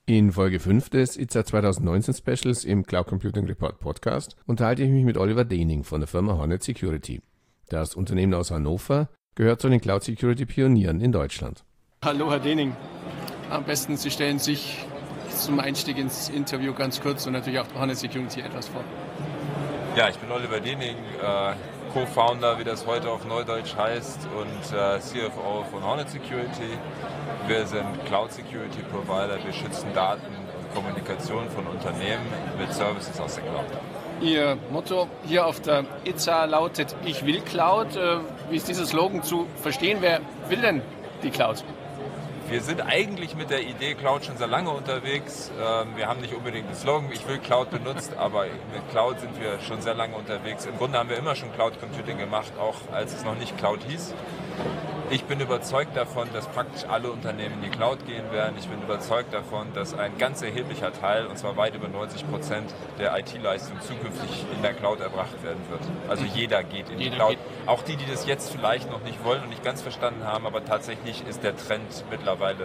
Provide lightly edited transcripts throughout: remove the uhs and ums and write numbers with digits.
In Folge 5 des ITSA 2019 Specials im Cloud Computing Report Podcast unterhalte ich mich mit Oliver Dehning von der Firma Hornet Security. Das Unternehmen aus Hannover gehört zu den Cloud Security Pionieren in Deutschland. Hallo Herr Dehning, am besten Sie stellen sich zum Einstieg ins Interview ganz kurz und natürlich auch Hornet Security etwas vor. Ja, ich bin Oliver Dehning, Co-Founder, wie das heute auf Neudeutsch heißt, und CFO von Hornet Security. Wir sind Cloud Security Provider, wir schützen Daten und Kommunikation von Unternehmen mit Services aus der Cloud. Ihr Motto hier auf der ITSA lautet "Ich will Cloud". Wie ist dieser Slogan zu verstehen? Wer will denn die Cloud? Wir sind eigentlich mit der Idee Cloud schon sehr lange unterwegs. Wir haben nicht unbedingt den Slogan "Ich will Cloud" benutzt, aber mit Cloud sind wir schon sehr lange unterwegs. Im Grunde haben wir immer schon Cloud Computing gemacht, auch als es noch nicht Cloud hieß. Ich bin überzeugt davon, dass praktisch alle Unternehmen in die Cloud gehen werden. Ich bin überzeugt davon, dass ein ganz erheblicher Teil, und zwar weit über 90% der IT-Leistung zukünftig in der Cloud erbracht werden wird. Also jeder geht in die Cloud. Auch die das jetzt vielleicht noch nicht wollen und nicht ganz verstanden haben, aber tatsächlich ist der Trend mittlerweile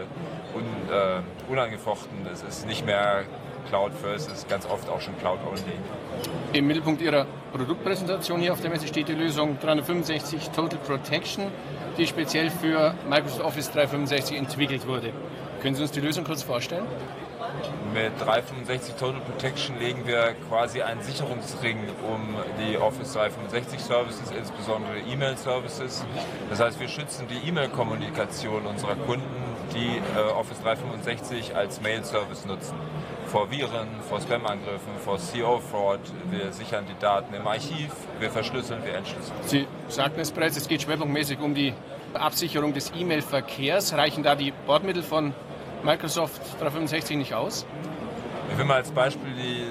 unangefochten. Es ist nicht mehr Cloud First, es ist ganz oft auch schon Cloud Only. Im Mittelpunkt Ihrer Produktpräsentation hier auf der Messe steht die Lösung 365 Total Protection, die speziell für Microsoft Office 365 entwickelt wurde. Können Sie uns die Lösung kurz vorstellen? Mit 365 Total Protection legen wir quasi einen Sicherungsring um die Office 365 Services, insbesondere E-Mail-Services. Das heißt, wir schützen die E-Mail-Kommunikation unserer Kunden, die Office 365 als Mail-Service nutzen. Vor Viren, vor Spam-Angriffen, vor CO-Fraud. Wir sichern die Daten im Archiv, wir verschlüsseln, wir entschlüsseln. Sie sagten es bereits, es geht schwerpunktmäßig um die Absicherung des E-Mail-Verkehrs. Reichen da die Bordmittel von Microsoft 365 nicht aus? Ich will mal als Beispiel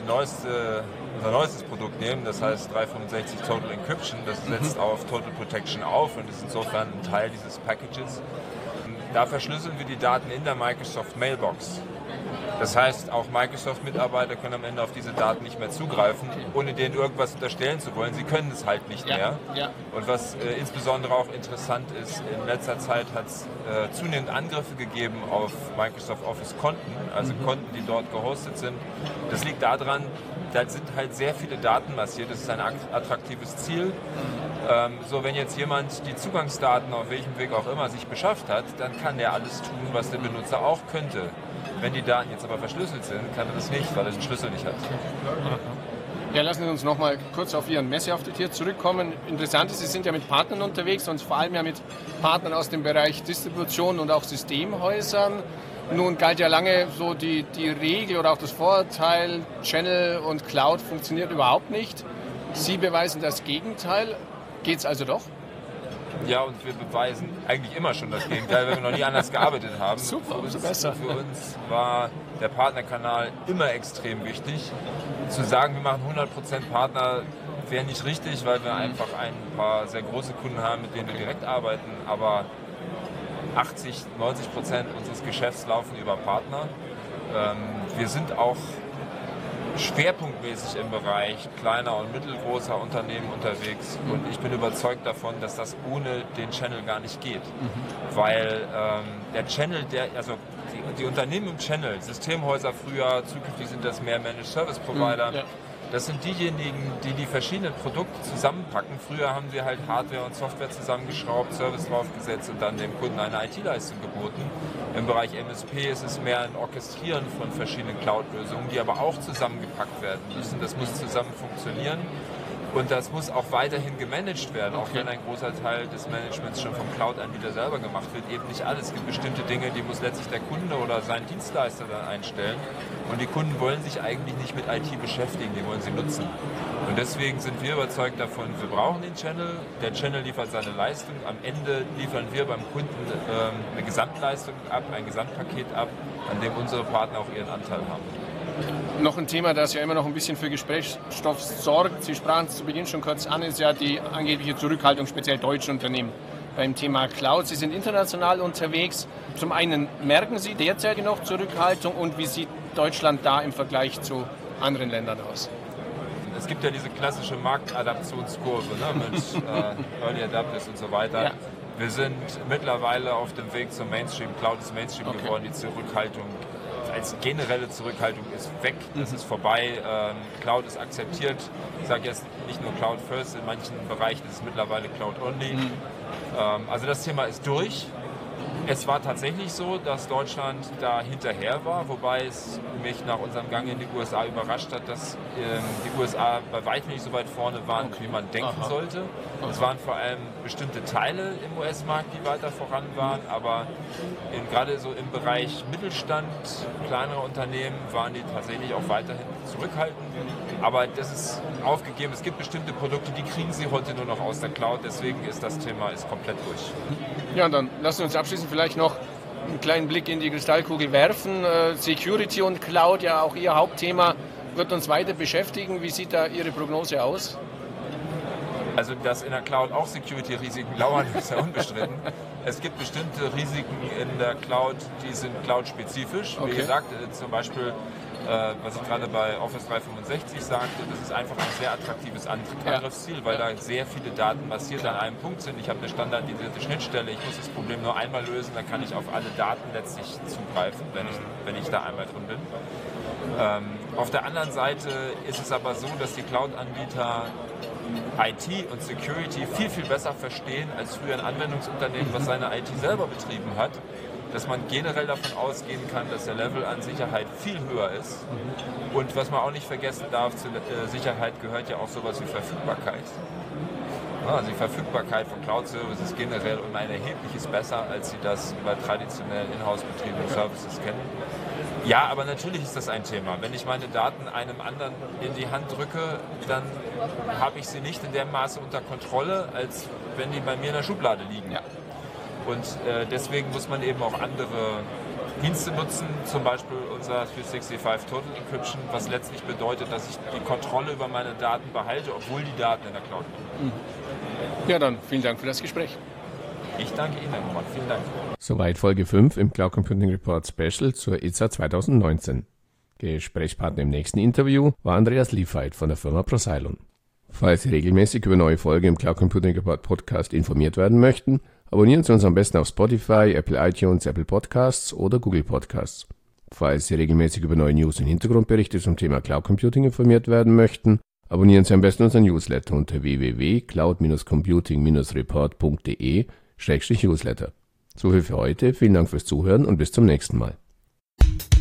unser neuestes Produkt nehmen, das heißt 365 Total Encryption. Das setzt auf Total Protection auf und ist insofern ein Teil dieses Packages. Da verschlüsseln wir die Daten in der Microsoft Mailbox. Das heißt, auch Microsoft-Mitarbeiter können am Ende auf diese Daten nicht mehr zugreifen, ohne denen irgendwas unterstellen zu wollen. Sie können es halt nicht mehr. Ja. Und was insbesondere auch interessant ist, in letzter Zeit hat es zunehmend Angriffe gegeben auf Microsoft Office-Konten, also Konten, die dort gehostet sind. Das liegt daran, da sind halt sehr viele Daten massiert. Das ist ein attraktives Ziel. Wenn jetzt jemand die Zugangsdaten auf welchem Weg auch immer sich beschafft hat, dann kann der alles tun, was der Benutzer auch könnte. Wenn die Daten jetzt aber verschlüsselt sind, kann er das nicht, weil er den Schlüssel nicht hat. Ja, lassen Sie uns noch mal kurz auf Ihren Messeauftritt hier zurückkommen. Interessant ist, Sie sind ja mit Partnern unterwegs und vor allem ja mit Partnern aus dem Bereich Distribution und auch Systemhäusern. Nun galt ja lange so die Regel oder auch das Vorurteil, Channel und Cloud funktioniert überhaupt nicht. Sie beweisen das Gegenteil. Geht's also doch? Ja, und wir beweisen eigentlich immer schon das Gegenteil, weil wir noch nie anders gearbeitet haben. Super, umso besser. Für uns war der Partnerkanal immer extrem wichtig. Zu sagen, wir machen 100% Partner, wäre nicht richtig, weil wir einfach ein paar sehr große Kunden haben, mit denen wir direkt arbeiten. Aber 80-90% unseres Geschäfts laufen über Partner. Wir sind auch schwerpunktmäßig im Bereich kleiner und mittelgroßer Unternehmen unterwegs und ich bin überzeugt davon, dass das ohne den Channel gar nicht geht. Weil der Channel, die Unternehmen im Channel, Systemhäuser früher, zukünftig sind das mehr Managed Service Provider, das sind diejenigen, die die verschiedenen Produkte zusammenpacken. Früher haben sie halt Hardware und Software zusammengeschraubt, Service draufgesetzt und dann dem Kunden eine IT-Leistung geboten. Im Bereich MSP ist es mehr ein Orchestrieren von verschiedenen Cloud-Lösungen, die aber auch zusammengepackt werden müssen. Das muss zusammen funktionieren. Und das muss auch weiterhin gemanagt werden, auch wenn ein großer Teil des Managements schon vom Cloud-Anbieter selber gemacht wird. Eben nicht alles. Es gibt bestimmte Dinge, die muss letztlich der Kunde oder sein Dienstleister dann einstellen. Und die Kunden wollen sich eigentlich nicht mit IT beschäftigen, die wollen sie nutzen. Und deswegen sind wir überzeugt davon, wir brauchen den Channel. Der Channel liefert seine Leistung. Am Ende liefern wir beim Kunden eine Gesamtleistung ab, ein Gesamtpaket ab, an dem unsere Partner auch ihren Anteil haben. Noch ein Thema, das ja immer noch ein bisschen für Gesprächsstoff sorgt. Sie sprachen es zu Beginn schon kurz an, ist ja die angebliche Zurückhaltung speziell deutscher Unternehmen beim Thema Cloud. Sie sind international unterwegs. Zum einen merken Sie derzeit noch Zurückhaltung und wie sieht Deutschland da im Vergleich zu anderen Ländern aus? Es gibt ja diese klassische Marktadaptionskurve mit Early Adapters und so weiter. Ja. Wir sind mittlerweile auf dem Weg zum Mainstream. Cloud ist Mainstream geworden. Die Zurückhaltung als generelle Zurückhaltung ist weg, das ist vorbei, Cloud ist akzeptiert. Ich sage jetzt nicht nur Cloud First, in manchen Bereichen ist es mittlerweile Cloud Only. Also das Thema ist durch. Es war tatsächlich so, dass Deutschland da hinterher war, wobei es mich nach unserem Gang in die USA überrascht hat, dass die USA bei weitem nicht so weit vorne waren, wie man denken sollte. Es waren vor allem bestimmte Teile im US-Markt, die weiter voran waren, aber gerade so im Bereich Mittelstand, kleinere Unternehmen, waren die tatsächlich auch weiterhin zurückhaltend. Aber das ist aufgegeben. Es gibt bestimmte Produkte, die kriegen sie heute nur noch aus der Cloud, deswegen ist das Thema komplett durch. Ja, und dann lassen wir uns abschließend vielleicht noch einen kleinen Blick in die Kristallkugel werfen. Security und Cloud, ja auch Ihr Hauptthema, wird uns weiter beschäftigen. Wie sieht da Ihre Prognose aus? Also, dass in der Cloud auch Security-Risiken lauern, ist ja unbestritten. Es gibt bestimmte Risiken in der Cloud, die sind Cloud-spezifisch. Wie gesagt, zum Beispiel, was ich gerade bei Office 365 sagte, das ist einfach ein sehr attraktives Angriffsziel, weil da sehr viele Daten basiert an einem Punkt sind. Ich habe eine standardisierte Schnittstelle, ich muss das Problem nur einmal lösen, dann kann ich auf alle Daten letztlich zugreifen, wenn ich da einmal drin bin. Auf der anderen Seite ist es aber so, dass die Cloud-Anbieter IT und Security viel, viel besser verstehen als früher ein Anwendungsunternehmen, was seine IT selber betrieben hat, dass man generell davon ausgehen kann, dass der Level an Sicherheit viel höher ist. Und was man auch nicht vergessen darf, zur Sicherheit gehört ja auch sowas wie Verfügbarkeit. Also die Verfügbarkeit von Cloud-Services generell um ein erhebliches besser, als sie das über traditionell in-house betriebene Services kennen. Ja, aber natürlich ist das ein Thema. Wenn ich meine Daten einem anderen in die Hand drücke, dann habe ich sie nicht in dem Maße unter Kontrolle, als wenn die bei mir in der Schublade liegen. Ja. Und deswegen muss man eben auch andere Dienste nutzen, zum Beispiel unser 365 Total Encryption, was letztlich bedeutet, dass ich die Kontrolle über meine Daten behalte, obwohl die Daten in der Cloud liegen. Ja, dann vielen Dank für das Gespräch. Ich danke Ihnen, Herr Roman. Vielen Dank. Soweit Folge 5 im Cloud Computing Report Special zur ITSA 2019. Gesprächspartner im nächsten Interview war Andreas Liefeit von der Firma Prosylon. Falls Sie regelmäßig über neue Folgen im Cloud Computing Report Podcast informiert werden möchten, abonnieren Sie uns am besten auf Spotify, Apple iTunes, Apple Podcasts oder Google Podcasts. Falls Sie regelmäßig über neue News und Hintergrundberichte zum Thema Cloud Computing informiert werden möchten, abonnieren Sie am besten unseren Newsletter unter www.cloud-computing-report.de/Newsletter. So viel für heute, vielen Dank fürs Zuhören und bis zum nächsten Mal.